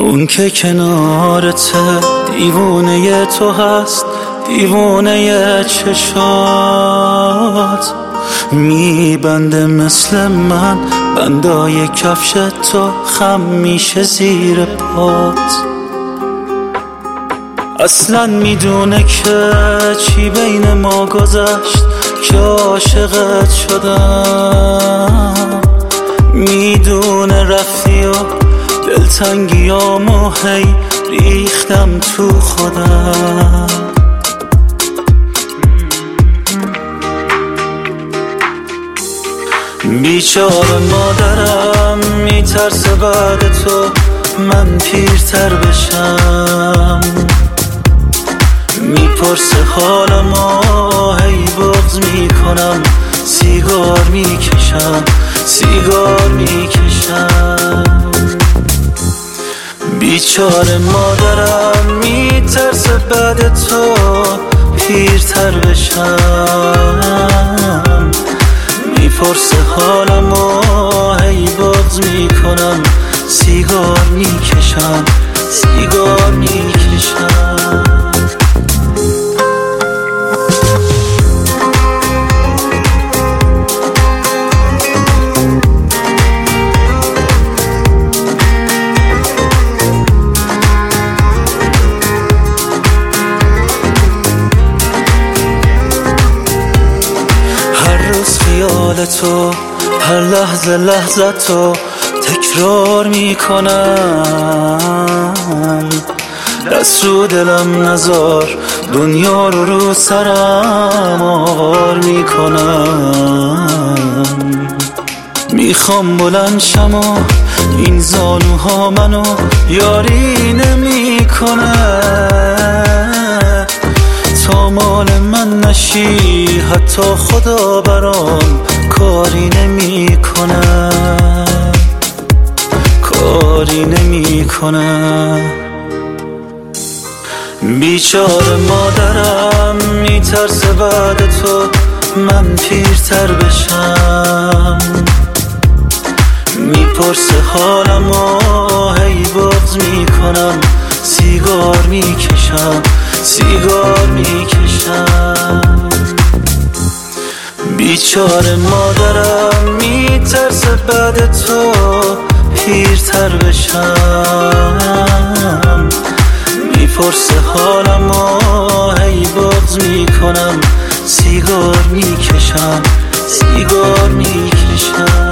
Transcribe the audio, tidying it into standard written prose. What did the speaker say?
اون که کنارته دیوونه تو هست، دیوونه چشات میبنده مثل من بندای کفش تو، خم میشه زیر پات. اصلا میدونه که چی بین ما گذشت که عاشقت شدم، میدونه رفتی و دلتنگیامو هی ریختم تو خودم. بیچاره مادرم میترسه بعد تو من پیرتر بشم، میپرسه حالمو هی بغض میکنم، سیگار میکشم سیگار میکشم. بیچاره مادرم میترسه بعد تو پیرتر بشم، میپرسه حالمو هی بغض میکنم، سیگار میکشم سیگار میکشم. خیال تو هر لحظه لحظه تو تکرار میکنم، دست رو دلم نذار دنیا رو سرم آوار میکنم. میخوام بلند شم و این زانوها منو یاری نمیکنه، تا مال من نشی حتی خدا برام کاری نمیکنه، کاری نمیکنه. بیچاره مادرم میترسه بعد تو من پیرتر بشم، میپرسه حالمو هی بغض میکنم، سیگار میکشم سیگار میکشم. بیچاره مادرم میترسه بعد تو پیرتر بشم، میپرسه حالمو هی بغض میکنم، سیگار میکشم سیگار میکشم.